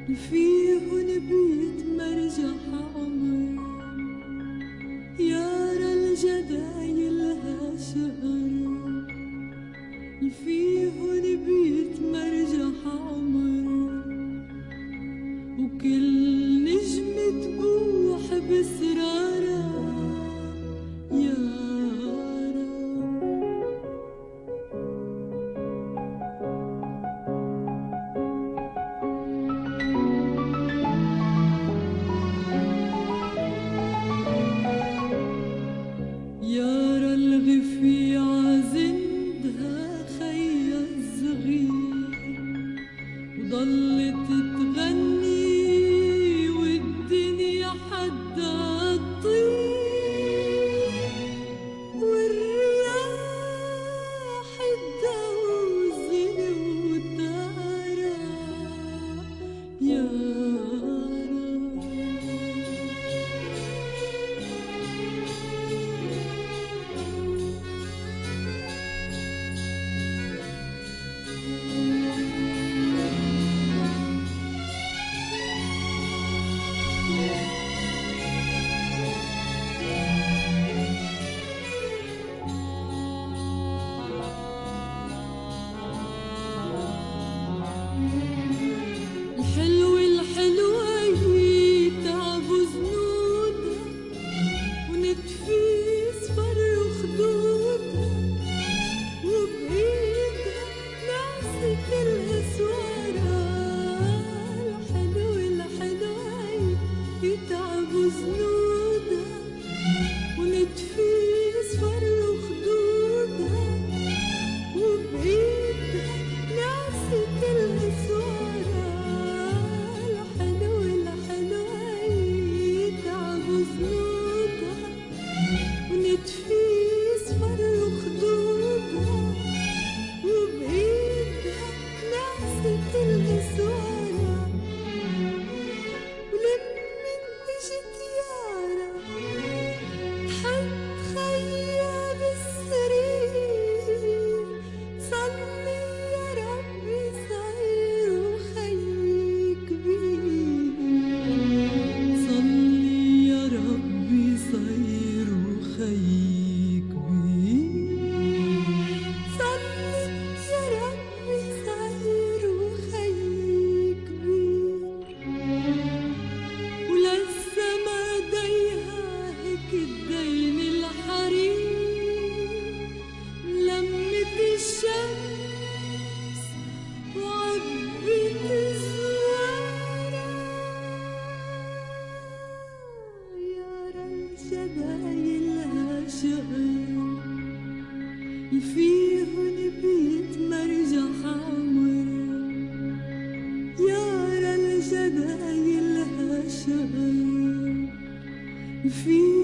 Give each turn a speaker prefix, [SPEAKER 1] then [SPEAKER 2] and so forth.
[SPEAKER 1] فيهن بيتمرجح عمر، يارا الجدايلها شقر، فيهن بيتمرجح عمر، وكل نجمة تبوح بسرارها يارا الغفيعة زندها خيا الصغير، وضلت تغني والدنيا حدا تطير، والرياح تدوزن وتارا الحلوة يتعبوا زنودها، ونتفي صفر وخدودها، وبإيدها نعسة الأسوارة. الحلوة يتعبوا زنودها، ونتفي صفر وخدودها، وبإيدها نعسة الأسوارة. ونتفي صفر وخدودها، وبإيدها نعسة الأسوارة. ولمن اجت يارا تحط خيا بالسرير، صلي يا ربي صغير وخي كبير، صلي يا ربي صغير وخي كبير، صلي يا ربي صغير وخي كبير. وللسما ديها هيك الدين الحرير، ملمت الشمس وعبت الزوارة. يارا الجدايلها شقر، فيهن بيتمرجح عمر، يارا الجدايلها شقر،